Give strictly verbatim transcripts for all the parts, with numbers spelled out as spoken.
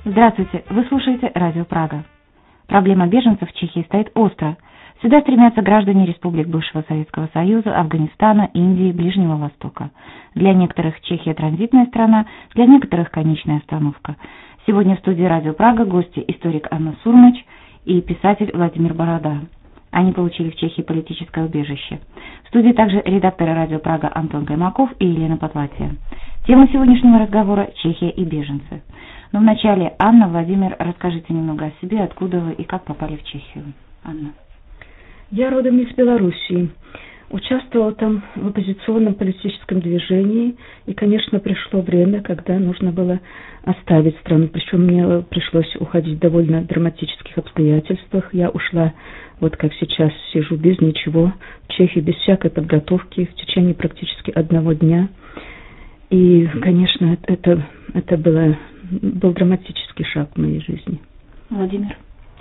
Здравствуйте, вы слушаете Радио Прага. Проблема беженцев в Чехии стоит остро. Сюда стремятся граждане республик бывшего Советского Союза, Афганистана, Индии, Ближнего Востока. Для некоторых Чехия транзитная страна, для некоторых конечная остановка. Сегодня в студии Радио Прага гости историк Анна Сурмач и писатель Владимир Борода. Они получили в Чехии политическое убежище. В студии также редакторы Радио Прага Антон Каймаков и Елена Потлатия. Тема сегодняшнего разговора – Чехия и беженцы. Но вначале, Анна, Владимир, расскажите немного о себе, откуда вы и как попали в Чехию. Анна. Я родом из Белоруссии. Участвовала там в оппозиционном политическом движении. И, конечно, пришло время, когда нужно было оставить страну. Причем мне пришлось уходить в довольно драматических обстоятельствах. Я ушла, вот как сейчас сижу, без ничего, в Чехию, без всякой подготовки, в течение практически одного дня. И, конечно, это, это было, был драматический шаг в моей жизни. Владимир.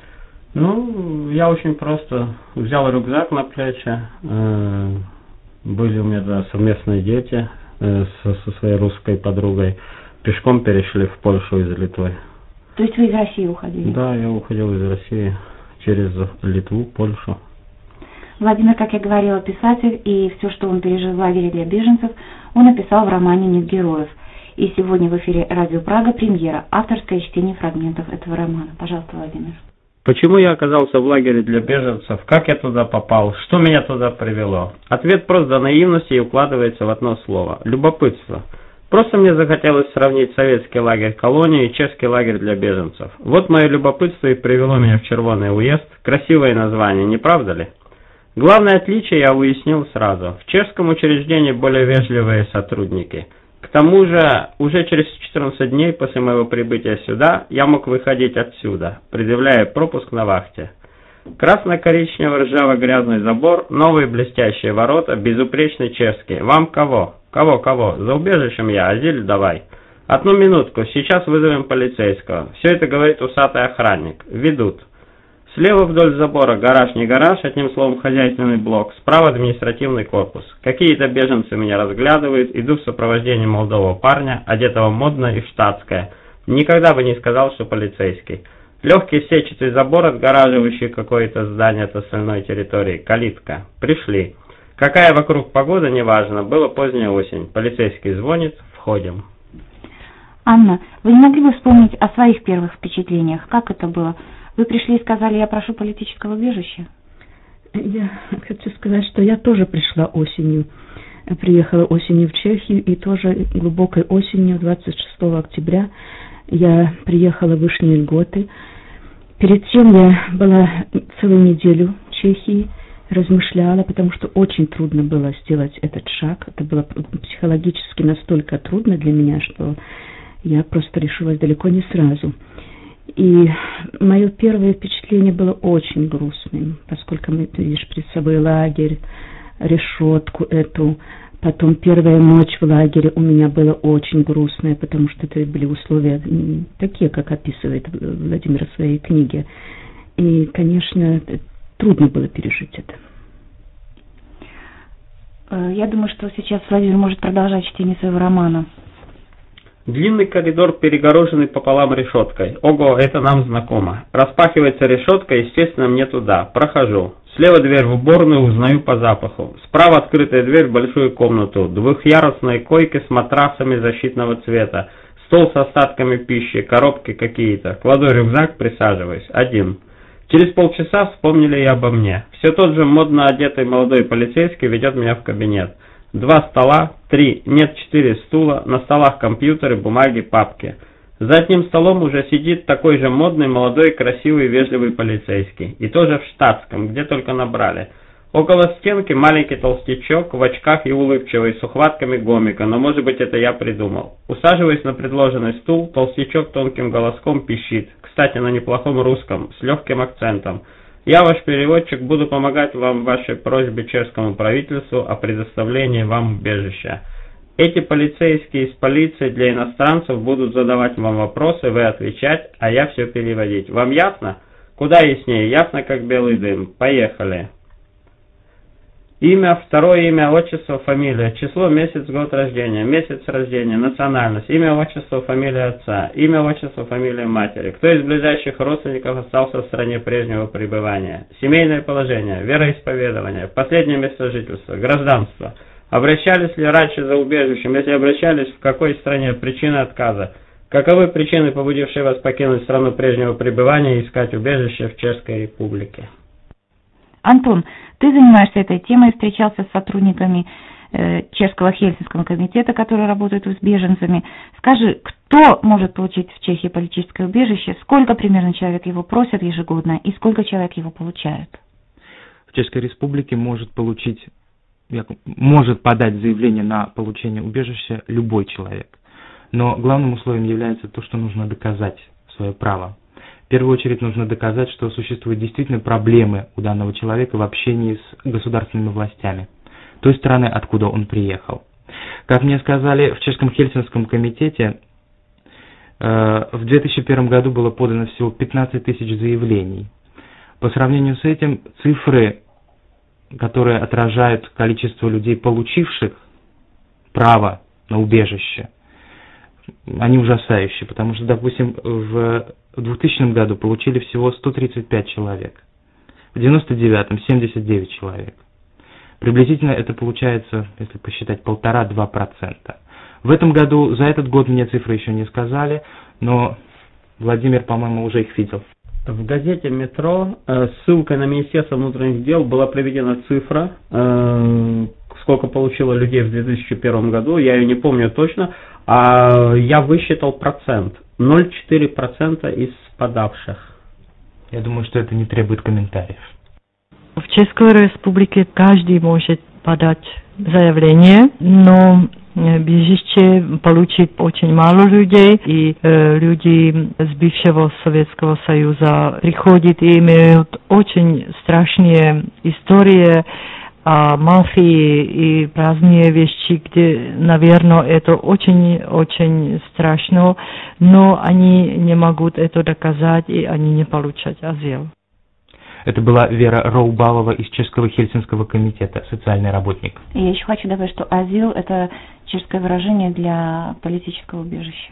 Ну, я очень просто взял рюкзак на плечи. Э, были у меня да, совместные дети э, со, со своей русской подругой. Пешком перешли в Польшу из Литвы. То есть вы из России уходили? Да, я уходил из России через Литву, Польшу. Владимир, как я говорила, писатель, и все, что он пережил в лагере для беженцев, он написал в романе «Нет героев». И сегодня в эфире Радио Прага премьера, авторское чтение фрагментов этого романа. Пожалуйста, Владимир. Почему я оказался в лагере для беженцев? Как я туда попал? Что меня туда привело? Ответ прост до наивности и укладывается в одно слово – любопытство. Просто мне захотелось сравнить советский лагерь колонии и чешский лагерь для беженцев. Вот мое любопытство и привело меня в Червоный уезд. Красивое название, не правда ли? Главное отличие я уяснил сразу. В чешском учреждении более вежливые сотрудники. К тому же, уже через четырнадцать дней после моего прибытия сюда, я мог выходить отсюда, предъявляя пропуск на вахте. Красно-коричнево-ржаво-грязный забор, новые блестящие ворота, безупречный чешский. Вам кого? Кого-кого? За убежищем я, азиль давай. Одну минутку, сейчас вызовем полицейского. Все это говорит усатый охранник. Ведут. Слева вдоль забора гараж не гараж, одним словом хозяйственный блок, справа административный корпус. Какие-то беженцы меня разглядывают, иду в сопровождении молодого парня, одетого модно и в штатское. Никогда бы не сказал, что полицейский. Легкий сетчатый забор, отгораживающий какое-то здание от остальной территории, калитка. Пришли. Какая вокруг погода, неважно, было поздняя осень. Полицейский звонит, входим. Анна, вы не могли бы вспомнить о своих первых впечатлениях? Как это было? Вы пришли и сказали, я прошу политического убежища? Я хочу сказать, что я тоже пришла осенью. Приехала осенью в Чехию, и тоже глубокой осенью, двадцать шестого октября, я приехала в Вышние Льготы. Перед тем я была целую неделю в Чехии, размышляла, потому что очень трудно было сделать этот шаг. Это было психологически настолько трудно для меня, что я просто решилась далеко не сразу. И мое первое впечатление было очень грустным, поскольку мы видишь перед собой лагерь, решетку эту. Потом первая ночь в лагере у меня была очень грустная, потому что это были условия такие, как описывает Владимир в своей книге. И, конечно, трудно было пережить это. Я думаю, что сейчас Владимир может продолжать чтение своего романа. Длинный коридор, перегороженный пополам решеткой. Ого, это нам знакомо. Распахивается решетка, естественно, мне туда. Прохожу. Слева дверь в уборную, узнаю по запаху. Справа открытая дверь в большую комнату. Двухъярусные койки с матрасами защитного цвета. Стол с остатками пищи, коробки какие-то. Кладу рюкзак, присаживаюсь. Один. Через полчаса вспомнили и обо мне. Все тот же модно одетый молодой полицейский ведет меня в кабинет. Два стола, три, нет, четыре стула, на столах компьютеры, бумаги, папки. За одним столом уже сидит такой же модный, молодой, красивый, вежливый полицейский. И тоже в штатском, где только набрали. Около стенки маленький толстячок, в очках и улыбчивый, с ухватками гомика, но может быть это я придумал. Усаживаясь на предложенный стул, толстячок тонким голоском пищит, кстати, на неплохом русском, с легким акцентом. Я, ваш переводчик, буду помогать вам в вашей просьбе чешскому правительству о предоставлении вам убежища. Эти полицейские из полиции для иностранцев будут задавать вам вопросы, вы отвечать, а я все переводить. Вам ясно? Куда яснее? Ясно, как белый дым. Поехали. Имя, второе имя, отчество, фамилия, число, месяц, год рождения, месяц рождения, национальность, имя, отчество, фамилия отца, имя, отчество, фамилия матери, кто из ближайших родственников остался в стране прежнего пребывания, семейное положение, вероисповедование, последнее место жительства, гражданство. Обращались ли раньше за убежищем? Если обращались, в какой стране? Причина отказа. Каковы причины, побудившие вас покинуть страну прежнего пребывания и искать убежище в Чешской Республике? Антон, ты занимаешься этой темой, встречался с сотрудниками э, Чешского Хельсинского комитета, которые работают с беженцами. Скажи, кто может получить в Чехии политическое убежище, сколько примерно человек его просят ежегодно и сколько человек его получают? В Чешской Республике может получить, может подать заявление на получение убежища любой человек. Но главным условием является то, что нужно доказать свое право. В первую очередь нужно доказать, что существуют действительно проблемы у данного человека в общении с государственными властями той страны, откуда он приехал. Как мне сказали, в Чешском Хельсинском комитете э, в две тысячи первом году было подано всего пятнадцать тысяч заявлений. По сравнению с этим, цифры, которые отражают количество людей, получивших право на убежище, они ужасающие, потому что, допустим, в двухтысячном году получили всего сто тридцать пять человек, в девяносто девятом семьдесят девять человек. Приблизительно это получается, если посчитать, полтора-два процента. В этом году, за этот год мне цифры еще не сказали, но Владимир, по-моему, уже их видел. В газете «Метро» э, ссылкой на Министерство внутренних дел была приведена цифра, э, сколько получило людей в две тысячи первом году, я ее не помню точно, а я высчитал процент, ноль целых четыре десятых процента из подавших. Я думаю, что это не требует комментариев. В Чешской Республике каждый может подать заявление, но бежище получит очень мало людей, и э, люди с бывшего Советского Союза приходят и имеют очень страшные истории о мафии и разные вещи, где, наверное, это очень-очень страшно, но они не могут это доказать, и они не получат азил. Это была Вера Раубалова из Чешского Хельсинского комитета, социальный работник. Я еще хочу добавить, что азил – это чешское выражение для политического убежища.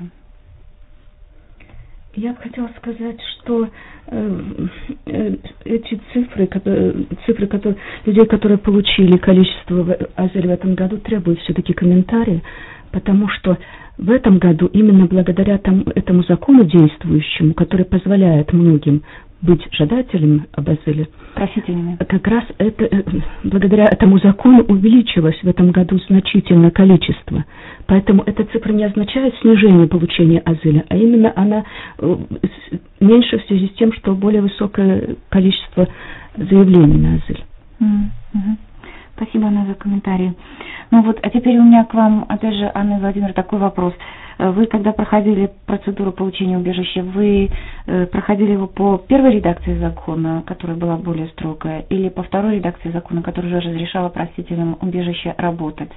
Я бы хотела сказать, что э, э, эти цифры, которые, цифры которые, людей, которые получили количество азиля в этом году, требуют все-таки комментария, потому что в этом году именно благодаря тому, этому закону действующему, который позволяет многим быть жадателями об азиле, просителями, как раз это, благодаря этому закону увеличилось в этом году значительное количество. Поэтому эта цифра не означает снижение получения азиля, а именно она меньше в связи с тем, что более высокое количество заявлений на азиль. Mm-hmm. Спасибо, Анна, за комментарии. Ну вот, а теперь у меня к вам, опять же, Анна и Владимир, такой вопрос. Вы, когда проходили процедуру получения убежища, вы э, проходили его по первой редакции закона, которая была более строгая, или по второй редакции закона, которая уже разрешала просителям убежища работать?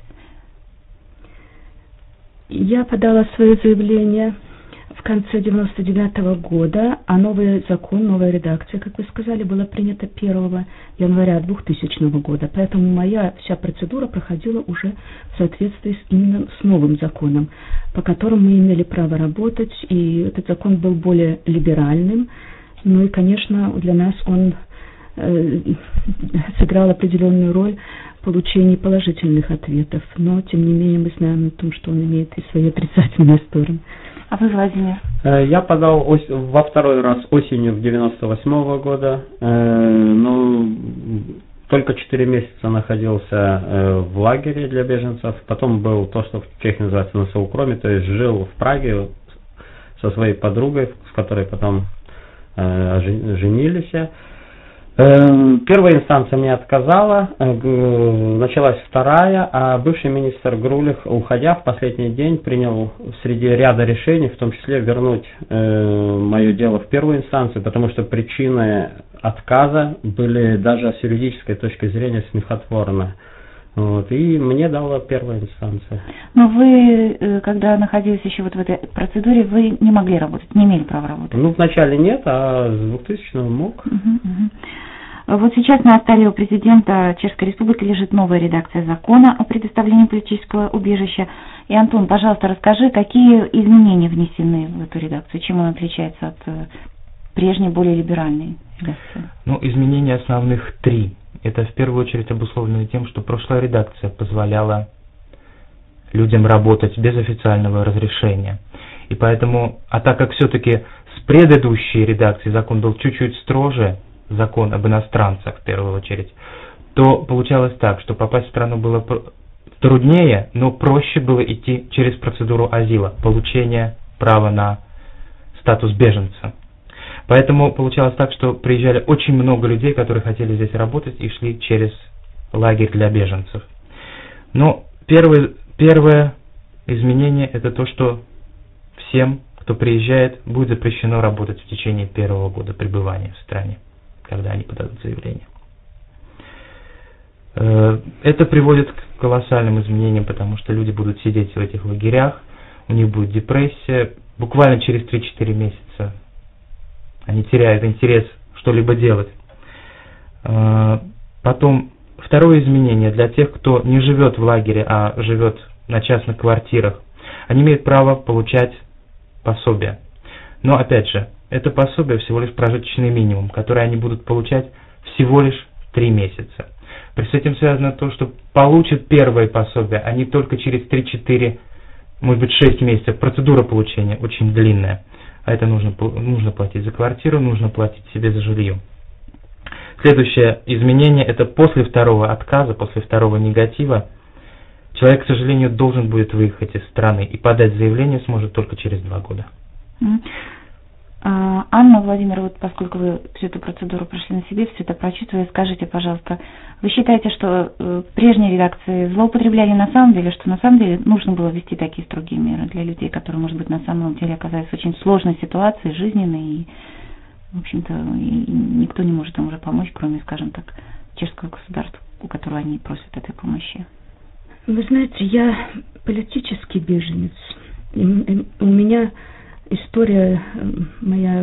Я подала свое заявление в конце девяносто девятого года, а новый закон, новая редакция, как вы сказали, была принята первого января двухтысячного года. Поэтому моя вся процедура проходила уже в соответствии с, именно с новым законом, по которому мы имели право работать, и этот закон был более либеральным. Ну и, конечно, для нас он э, сыграл определенную роль в получении положительных ответов. Но, тем не менее, мы знаем о том, что он имеет и свои отрицательные стороны. А вы, Владимир? Я подал ос- во второй раз осенью девяносто восьмого года, э, ну, только четыре месяца находился э, в лагере для беженцев, потом был то, что в Чехии называется на соукроме, то есть жил в Праге со своей подругой, с которой потом э, женились. Первая инстанция мне отказала, началась вторая, а бывший министр Грулих, уходя в последний день, принял среди ряда решений, в том числе вернуть мое дело в первую инстанцию, потому что причины отказа были даже с юридической точки зрения смехотворны. Вот, и мне дала первая инстанция. Но вы, когда находились еще вот в этой процедуре, вы не могли работать, не имели права работать? Ну, вначале нет, а с двухтысячного мог. Угу, угу. Вот сейчас на столе у президента Чешской Республики лежит новая редакция закона о предоставлении политического убежища. И, Антон, пожалуйста, расскажи, какие изменения внесены в эту редакцию, чем он отличается от прежней, более либеральной редакции? Ну, изменения основных три. Это в первую очередь обусловлено тем, что прошлая редакция позволяла людям работать без официального разрешения. И поэтому, а так как все-таки с предыдущей редакцией закон был чуть-чуть строже, закон об иностранцах в первую очередь, то получалось так, что попасть в страну было труднее, но проще было идти через процедуру азила, получения права на статус беженца. Поэтому получалось так, что приезжали очень много людей, которые хотели здесь работать и шли через лагерь для беженцев. Но первое, первое изменение это то, что всем, кто приезжает, будет запрещено работать в течение первого года пребывания в стране, когда они подадут заявление. Это приводит к колоссальным изменениям, потому что люди будут сидеть в этих лагерях, у них будет депрессия, буквально через три-четыре месяца они теряют интерес что-либо делать. Потом, второе изменение для тех, кто не живет в лагере, а живет на частных квартирах, они имеют право получать пособие. Но, опять же, это пособие всего лишь прожиточный минимум, который они будут получать всего лишь три месяца. С этим связано то, что получат первое пособие, они только через три-четыре, может быть шесть месяцев. Процедура получения очень длинная. А это нужно, нужно платить за квартиру, нужно платить себе за жилье. Следующее изменение, это после второго отказа, после второго негатива, человек, к сожалению, должен будет выехать из страны и подать заявление сможет только через два года. Анна, Владимир, вот поскольку вы всю эту процедуру прошли на себе, все это прочитывали, скажите, пожалуйста, вы считаете, что э, прежние редакции злоупотребляли на самом деле, что на самом деле нужно было ввести такие строгие меры для людей, которые, может быть, на самом деле оказались в очень сложной ситуации, жизненной, и, в общем-то, и никто не может им уже помочь, кроме, скажем так, чешского государства, у которого они просят этой помощи? Вы знаете, я политический беженец. У меня история моя,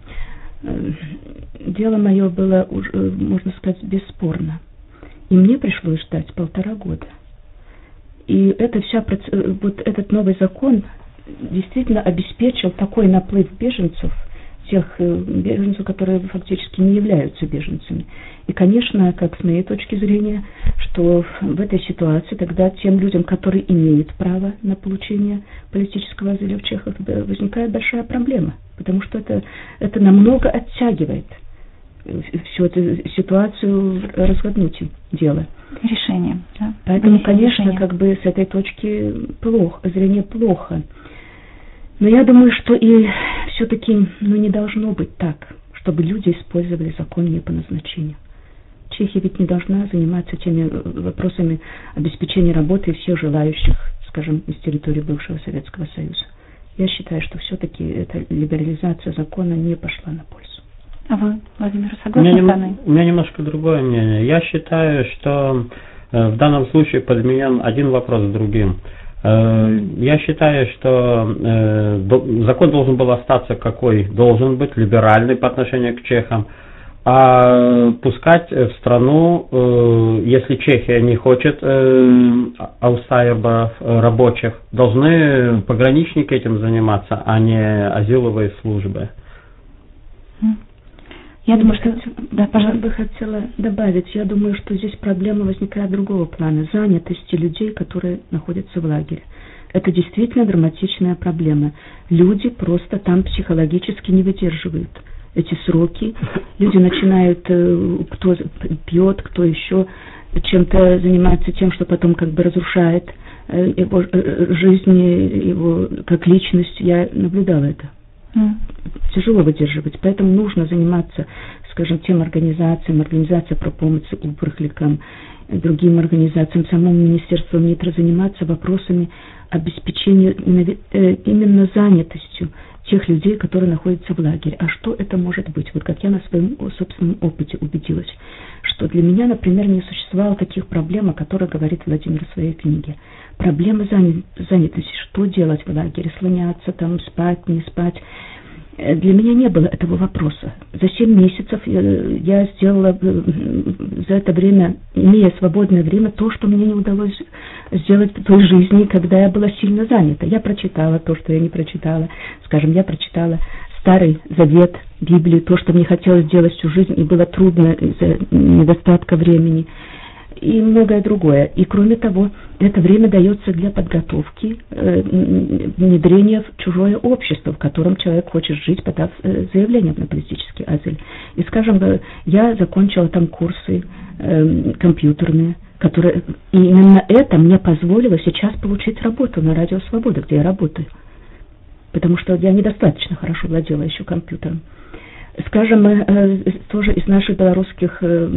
дело мое было, можно сказать, бесспорно. И мне пришлось ждать полтора года. И это вся, вот этот новый закон действительно обеспечил такой наплыв беженцев, тех беженцев, которые фактически не являются беженцами. И, конечно, как с моей точки зрения, что в этой ситуации тогда тем людям, которые имеют право на получение политического азиля в Чехах, возникает большая проблема, потому что это, это намного оттягивает всю эту ситуацию, разгаднуть дело. Решение. Да? Поэтому, конечно, решение. Как бы с этой точки плохо, зрения плохо. Но я думаю, что и все-таки ну, не должно быть так, чтобы люди использовали закон не по назначению. Чехия ведь не должна заниматься теми вопросами обеспечения работы всех желающих, скажем, из территории бывшего Советского Союза. Я считаю, что все-таки эта либерализация закона не пошла на пользу. А вы, Владимир, согласны с вами? У меня немножко другое мнение. Я считаю, что э, в данном случае подменен один вопрос другим. Э, я считаю, что э, до, закон должен был остаться какой должен быть, либеральный по отношению к чехам, а пускать в страну, э, если Чехия не хочет э, аутсайдеров, рабочих, должны пограничники этим заниматься, а не азиловые службы. Я думаю, что да, пожалуйста, бы хотела добавить, я думаю, что здесь проблема возникает другого плана, занятости людей, которые находятся в лагере. Это действительно драматичная проблема. Люди просто там психологически не выдерживают эти сроки. Люди начинают, кто пьет, кто еще чем-то занимается тем, что потом как бы разрушает его жизнь, его как личность. Я наблюдала это. Mm. Тяжело выдерживать, поэтому нужно заниматься, скажем, тем организациям, организация про помощь упрыхликам, другим организациям, самому министерству МИТРа заниматься вопросами обеспечения именно занятостью тех людей, которые находятся в лагере. А что это может быть? Вот как я на своем собственном опыте убедилась, что для меня, например, не существовало таких проблем, о которых говорит Владимир в своей книге. Проблемы занятости, что делать в лагере, слоняться там, спать, не спать. Для меня не было этого вопроса. За семь месяцев я сделала за это время, имея свободное время, то, что мне не удалось сделать в той жизни, когда я была сильно занята. Я прочитала то, что я не прочитала. Скажем, я прочитала Старый Завет, Библию, то, что мне хотелось сделать всю жизнь, и было трудно из-за недостатка времени, и многое другое. И кроме того, это время дается для подготовки, э, внедрения в чужое общество, в котором человек хочет жить, подав э, заявление на политический азиль. И, скажем, я закончила там курсы э, компьютерные, которые, и именно это мне позволило сейчас получить работу на Радио Свобода, где я работаю. Потому что я недостаточно хорошо владела еще компьютером. Скажем, э, тоже из наших белорусских э,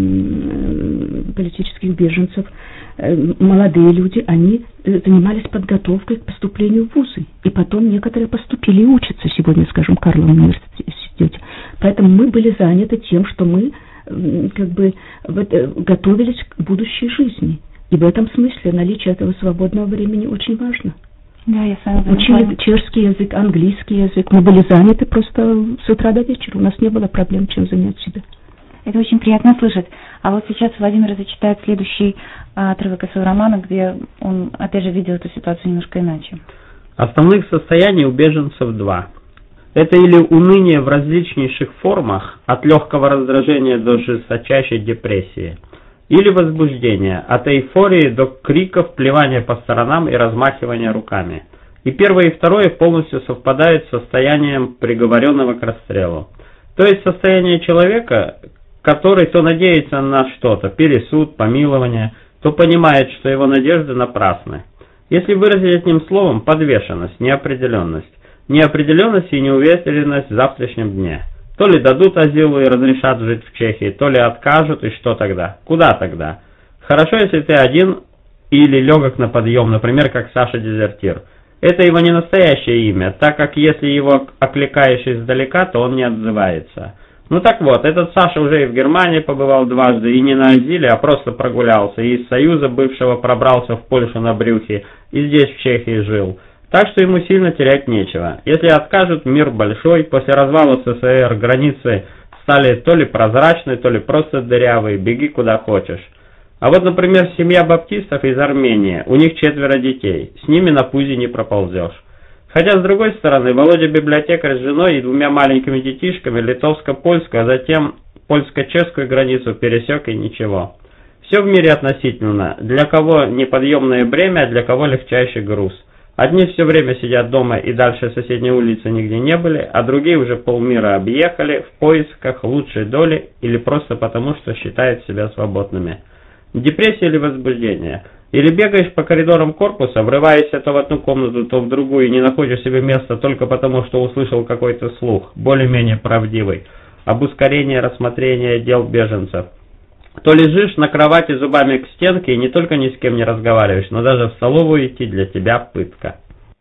политических беженцев, э, молодые люди, они э, занимались подготовкой к поступлению в вузы. И потом некоторые поступили и учатся сегодня, скажем, в Карловом университете. Поэтому мы были заняты тем, что мы э, как бы вот, э, готовились к будущей жизни. И в этом смысле наличие этого свободного времени очень важно. Да, я с вами Учили чешский язык, английский язык. Мы были заняты просто с утра до вечера. У нас не было проблем, чем занять себя. Это очень приятно слышать. А вот сейчас Владимир зачитает следующий а, отрывок из своего романа, где он, опять же, видел эту ситуацию немножко иначе. Основных состояний у беженцев два. Это или уныние в различнейших формах, от легкого раздражения до жесточайшей депрессии, или возбуждение, от эйфории до криков, плевания по сторонам и размахивания руками. И первое и второе полностью совпадают с состоянием приговоренного к расстрелу. То есть состояние человека, который то надеется на что-то, пересуд, помилование, то понимает, что его надежды напрасны. Если выразить одним словом, подвешенность, неопределенность. Неопределенность и неуверенность в завтрашнем дне. То ли дадут азил и разрешат жить в Чехии, то ли откажут, и что тогда? Куда тогда? Хорошо, если ты один или легок на подъем, например, как Саша Дезертир. Это его не настоящее имя, так как если его окликаешь издалека, то он не отзывается. Ну так вот, этот Саша уже и в Германии побывал дважды, и не на азиле, а просто прогулялся, и из Союза бывшего пробрался в Польшу на брюхе, и здесь в Чехии жил. Так что ему сильно терять нечего. Если откажут, мир большой, после развала СССР границы стали то ли прозрачные, то ли просто дырявые, беги куда хочешь. А вот, например, семья баптистов из Армении, у них четверо детей, с ними на пузе не проползешь. Хотя, с другой стороны, Володя библиотекарь с женой и двумя маленькими детишками литовско-польскую, а затем польско-чешскую границу пересек и ничего. Все в мире относительно, для кого неподъемное бремя, а для кого легчайший груз. Одни все время сидят дома и дальше соседней улицы нигде не были, а другие уже полмира объехали в поисках лучшей доли или просто потому, что считают себя свободными. Депрессия или возбуждение? Или бегаешь по коридорам корпуса, врываешься то в одну комнату, то в другую и не находишь себе места только потому, что услышал какой-то слух, более-менее правдивый, об ускорении рассмотрения дел беженцев. То лежишь на кровати зубами к стенке и не только ни с кем не разговариваешь, но даже в столовую идти для тебя пытка.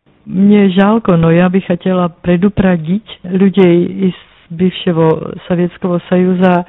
Мне жалко, но я бы хотела предупредить людей из бывшего Советского Союза,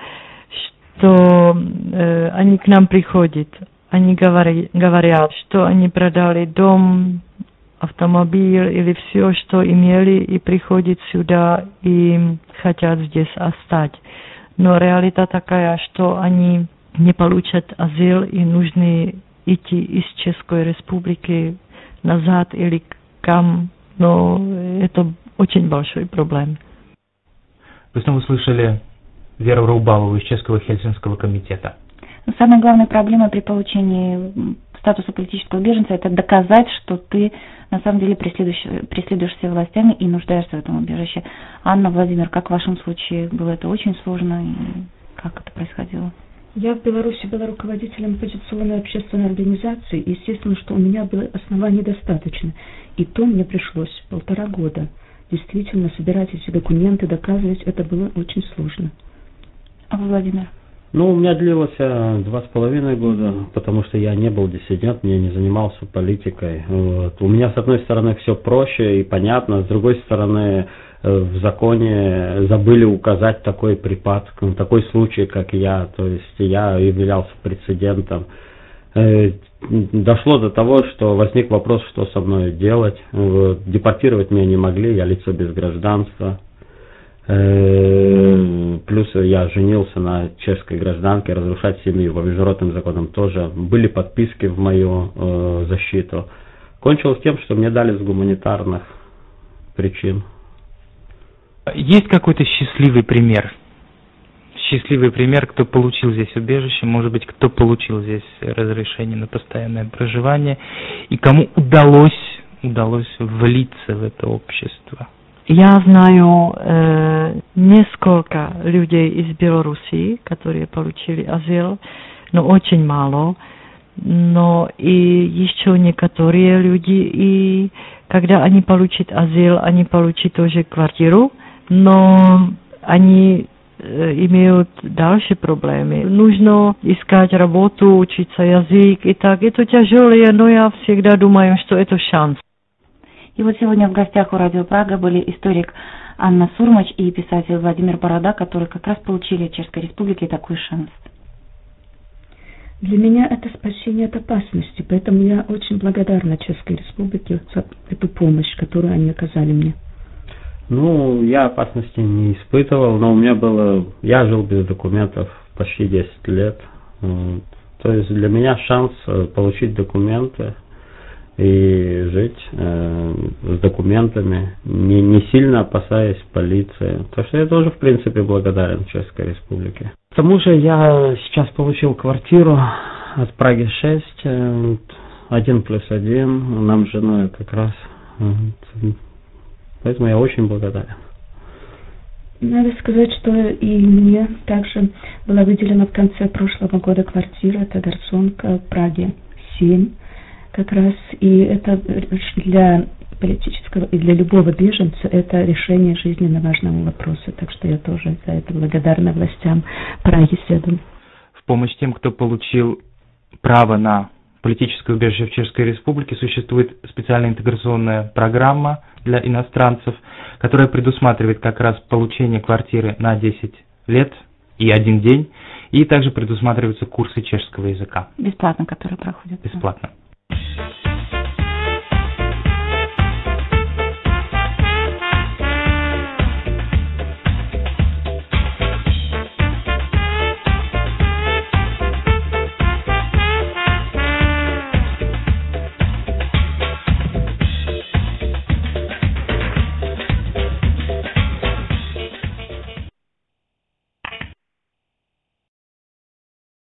что э, они к нам приходят. Они говори, говорят, что они продали дом, автомобиль или все, что имели, и приходят сюда и хотят здесь остаться. Но реалита такая, что они не получат азил и нужны идти из České республики назад или кам, но это очень большой проблем. Вы снова слышали Веру Раубалову из Чешского Хельсинского комитета. Но самая главная проблема при получении статуса политического беженца – это доказать, что ты на самом деле преследуешь, преследуешься властями и нуждаешься в этом убежище. Анна, Владимир, как в вашем случае было это очень сложно и как это происходило? Я в Беларуси была руководителем оппозиционной общественной организации, и естественно, что у меня было оснований достаточно. И то мне пришлось полтора года действительно собирать эти документы, доказывать, это было очень сложно. А вы, Владимир? Ну, у меня длилось два с половиной года, потому что я не был диссидент, я не занимался политикой. Вот. У меня, с одной стороны, все проще и понятно, с другой стороны, в законе забыли указать такой припадок, такой случай, как я, то есть я являлся прецедентом. Дошло до того, что возник вопрос, что со мной делать. Вот. Депортировать меня не могли, я лицо без гражданства. Плюс я женился на чешской гражданке, разрушать семью по международным законам тоже. Были подписки в мою э, защиту. Кончилось тем, что мне дали с гуманитарных причин. Есть какой-то счастливый пример? Счастливый пример, кто получил здесь убежище, может быть, кто получил здесь разрешение на постоянное проживание, и кому удалось, удалось влиться в это общество? Я знаю э, несколько людей из Белоруссии, которые получили азил, но очень мало. Но и еще некоторые люди, и когда они получат азил, они получат тоже квартиру, но они э, имеют дальше проблемы. Нужно искать работу, учиться язык и так. Это тяжелее, но я всегда думаю, что это шанс. И вот сегодня в гостях у Радио Прага были историк Анна Сурмач и писатель Владимир Борода, которые как раз получили в Чешской Республике такой шанс. Для меня это спасение от опасности, поэтому я очень благодарна Чешской Республике за эту помощь, которую они оказали мне. Ну, я опасности не испытывал, но у меня было... Я жил без документов почти десять лет. То есть для меня шанс получить документы и жить э, с документами, не, не сильно опасаясь полиции. Так что я тоже, в принципе, благодарен Чешской Республике. К тому же я сейчас получил квартиру от Праги шесть, один плюс один, нам с женой как раз. Поэтому я очень благодарен. Надо сказать, что и мне также была выделена в конце прошлого года квартира, это Гарсонка в Праге семь. Как раз и это для политического и для любого беженца это решение жизненно важного вопроса. Так что я тоже за это благодарна властям Праги седу. В помощь тем, кто получил право на политическое убежище в Чешской Республике, существует специальная интеграционная программа для иностранцев, которая предусматривает как раз получение квартиры на десять лет и один день, и также предусматриваются курсы чешского языка. Бесплатно, которые проходят. Бесплатно.